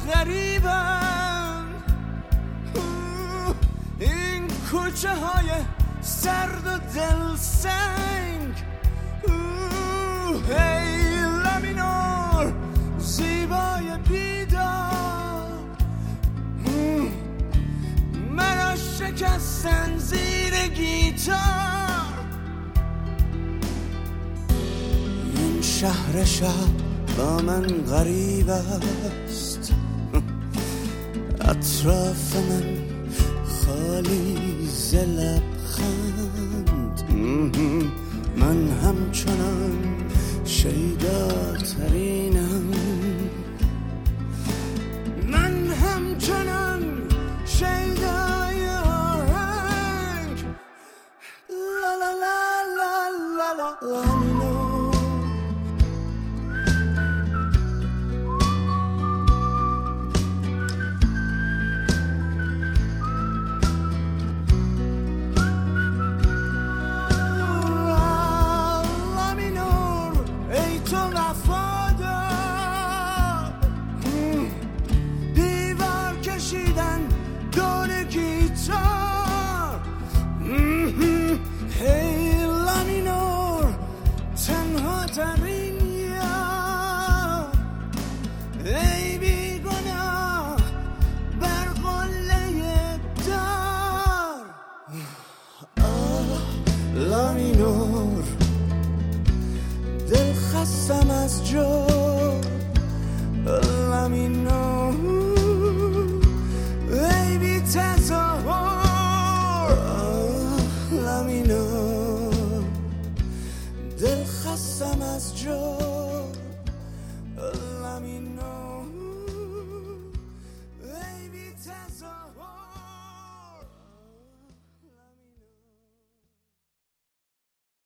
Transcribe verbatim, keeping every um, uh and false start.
غریبم، این کوچه های سرد و دلسنگ. هی لامینور زیبای بیدار، مرا شکستن زیر گیتار. این شهر شب با من غریب است، اطراف من خالی ز لبخند. من همچنان شیداترینم، من همچنان شیدای آهنگ. لا لا لا لا لا لا لا. لامینور دل خستم از جو، لامینور ای بی تظاهر. لامینور دل خستم از جو.